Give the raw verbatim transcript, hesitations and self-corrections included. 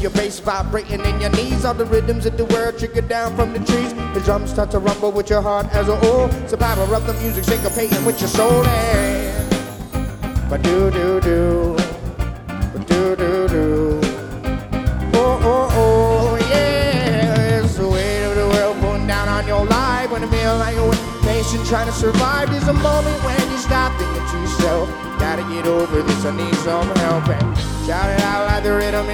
your bass vibrating in your knees. All the rhythms of the world trigger down from the trees. The drums start to rumble with your heart as a whole. Survivor of the music, syncopating with your soul. And ba-do-do-do, ba-do-do-do. Oh, oh, oh, yeah. It's the weight of the world pulling down on your life. When it feels like a nation trying to survive. There's a moment when you stop thinking to yourself, gotta get over this, I need some help. And shout it out like the rhythm